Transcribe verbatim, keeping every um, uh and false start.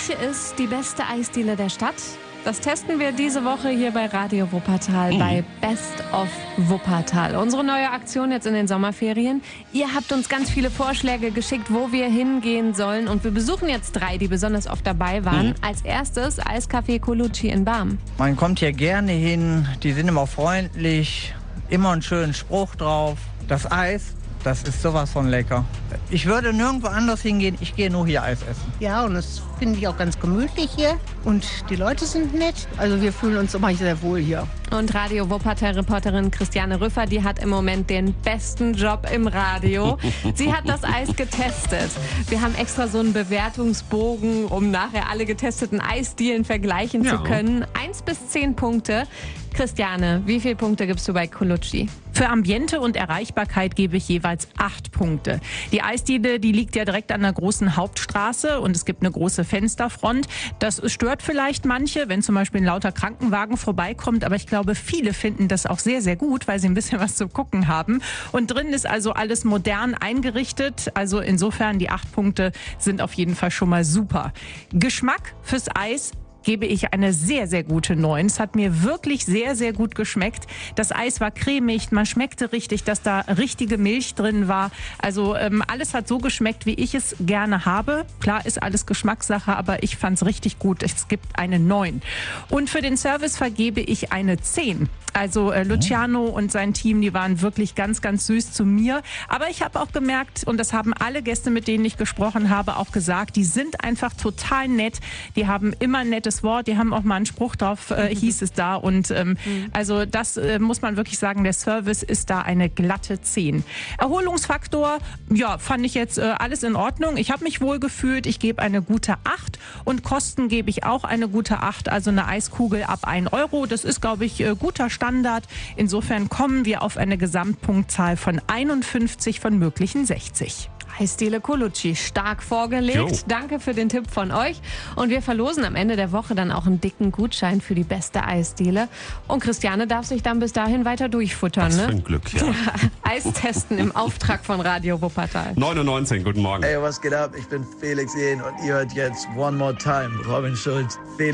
Welche ist die beste Eisdiele der Stadt? Das testen wir diese Woche hier bei Radio Wuppertal, mhm. bei Best of Wuppertal. Unsere neue Aktion jetzt in den Sommerferien. Ihr habt uns ganz viele Vorschläge geschickt, wo wir hingehen sollen. Und wir besuchen jetzt drei, die besonders oft dabei waren. Mhm. Als erstes Eiscafé Colucci in Barm. Man kommt hier gerne hin, die sind immer freundlich, immer einen schönen Spruch drauf. Das Eis, das ist sowas von lecker. Ich würde nirgendwo anders hingehen, ich gehe nur hier Eis essen. Ja, und das finde ich auch ganz gemütlich hier. Und die Leute sind nett. Also wir fühlen uns immer sehr wohl hier. Und Radio Wuppertal-Reporterin Christiane Rüffer, die hat im Moment den besten Job im Radio. Sie hat das Eis getestet. Wir haben extra so einen Bewertungsbogen, um nachher alle getesteten Eisdielen vergleichen ja. zu können. Eins bis zehn Punkte. Christiane, wie viele Punkte gibst du bei Colucci? Für Ambiente und Erreichbarkeit gebe ich jeweils acht Punkte. Die Eisdiele, die liegt ja direkt an der großen Hauptstraße und es gibt eine große Fensterfront. Das stört vielleicht manche, wenn zum Beispiel ein lauter Krankenwagen vorbeikommt, aber ich glaube, viele finden das auch sehr, sehr gut, weil sie ein bisschen was zu gucken haben. Und drin ist also alles modern eingerichtet, also insofern die acht Punkte sind auf jeden Fall schon mal super. Geschmack fürs Eis gebe ich eine sehr, sehr gute neun. Es hat mir wirklich sehr, sehr gut geschmeckt. Das Eis war cremig, man schmeckte richtig, dass da richtige Milch drin war. Also ähm, alles hat so geschmeckt, wie ich es gerne habe. Klar ist alles Geschmackssache, aber ich fand es richtig gut. Es gibt eine neun. Und für den Service vergebe ich eine zehn. Also äh, Luciano und sein Team, die waren wirklich ganz, ganz süß zu mir. Aber ich habe auch gemerkt, und das haben alle Gäste, mit denen ich gesprochen habe, auch gesagt, die sind einfach total nett. Die haben immer ein nettes Wort, die haben auch mal einen Spruch drauf, äh, hieß es da. Und ähm, mhm. also das äh, muss man wirklich sagen, der Service ist da eine glatte zehn. Erholungsfaktor, ja, fand ich jetzt äh, alles in Ordnung. Ich habe mich wohl gefühlt, ich gebe eine gute acht und Kosten gebe ich auch eine gute acht. Also eine Eiskugel ab ein Euro, das ist, glaube ich, äh, guter Standard. Insofern kommen wir auf eine Gesamtpunktzahl von einundfünfzig von möglichen sechzig. Eisdiele Colucci, stark vorgelegt. Jo. Danke für den Tipp von euch. Und wir verlosen am Ende der Woche dann auch einen dicken Gutschein für die beste Eisdiele. Und Christiane darf sich dann bis dahin weiter durchfuttern. Was ne? für ein Glück, ja. ja. Eistesten im Auftrag von Radio Wuppertal. neun Uhr neunzehn, guten Morgen. Hey, was geht ab? Ich bin Felix Jähn und ihr hört jetzt One More Time, Robin Schulz. Felix